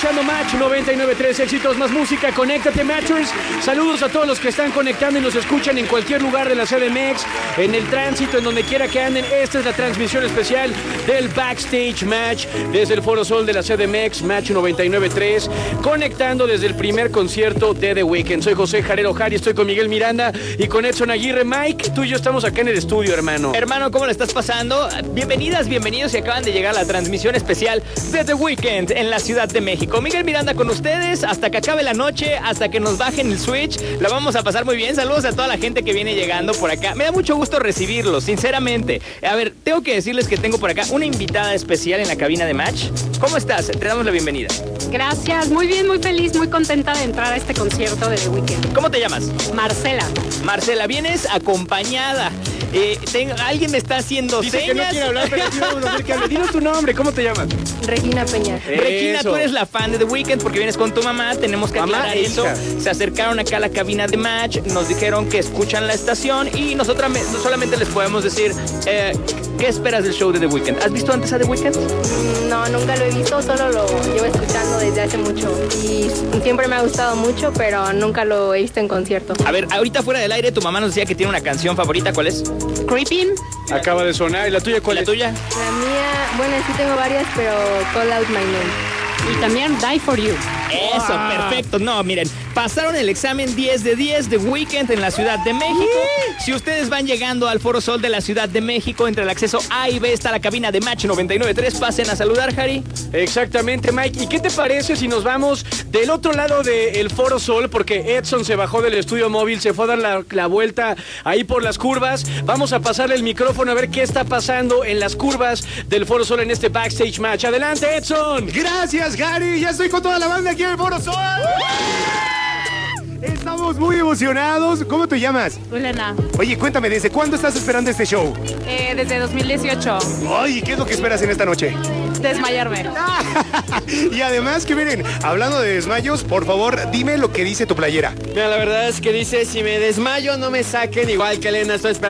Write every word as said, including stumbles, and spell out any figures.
escuchando Match noventa y nueve punto tres, éxitos más música, conéctate Matchers. Saludos a todos los que están conectando y nos escuchan en cualquier lugar de la C D M X, en el tránsito, en donde quiera que anden. Esta es la transmisión especial del Backstage Match desde el Foro Sol de la C D M X, Match noventa y nueve punto tres, conectando desde el primer concierto de The Weeknd. Soy José Jarero Jari, estoy con Miguel Miranda y con Edson Aguirre. Mike, tú y yo estamos acá en el estudio, hermano. Hermano, ¿cómo le estás pasando? Bienvenidas, bienvenidos y acaban de llegar a la transmisión especial de The Weeknd en la Ciudad de México. Miguel Miranda con ustedes hasta que acabe la noche, hasta que nos bajen el switch. La vamos a pasar muy bien. Saludos a toda la gente que viene llegando por acá. Me da mucho gusto recibirlos, sinceramente. A ver, tengo que decirles que tengo por acá una invitada especial en la cabina de Match. ¿Cómo estás? Te damos la bienvenida. Gracias, muy bien, muy feliz, muy contenta de entrar a este concierto de The Weeknd. ¿Cómo te llamas? Marcela. Marcela, vienes acompañada. Eh, tengo, alguien me está haciendo Dice señas. que no quiere hablar, pero aquí vamos a hacer que hable. Dinos tu nombre, ¿cómo te llamas? Regina Peña. Regina, Eso. tú eres la fan de The Weeknd porque vienes con tu mamá, tenemos que Mamá aclarar e eso. hija. Se acercaron acá a la cabina de Match, nos dijeron que escuchan la estación y nosotros solamente les podemos decir, eh, ¿qué esperas del show de The Weeknd? ¿Has visto antes a The Weeknd? No, nunca lo he visto, solo lo llevo escuchando desde hace mucho y siempre me ha gustado mucho, pero nunca lo he visto en concierto. A ver, ahorita fuera del aire tu mamá nos decía que tiene una canción favorita, ¿cuál es? Creeping. Acaba de sonar. ¿Y la tuya cuál ¿La es? tuya? La mía, bueno, sí tengo varias, pero Call Out My Name. Y también Die For You. Eso, Wow. perfecto. No, miren, pasaron el examen diez de diez de Weeknd en la Ciudad de México. Si ustedes van llegando al Foro Sol de la Ciudad de México, entre el acceso A y B está la cabina de Match noventa y nueve punto tres. Pasen a saludar, Harry. Exactamente, Mike. ¿Y qué te parece si nos vamos del otro lado del Foro Sol? Porque Edson se bajó del estudio móvil, se fue a dar la, la vuelta ahí por las curvas. Vamos a pasarle el micrófono a ver qué está pasando en las curvas del Foro Sol en este Backstage Match. ¡Adelante, Edson! Gracias, Gary. Ya estoy con toda la banda aquí en el Foro Sol. Estamos muy emocionados. ¿Cómo te llamas? Elena. Oye, cuéntame, ¿desde cuándo estás esperando este show? Eh, desde dos mil dieciocho. Ay, ¿qué es lo que esperas en esta noche? Desmayarme. Y además, que miren, hablando de desmayos, por favor, dime lo que dice tu playera. Mira, la verdad es que dice, si me desmayo no me saquen, igual que Elena, estoy esperando.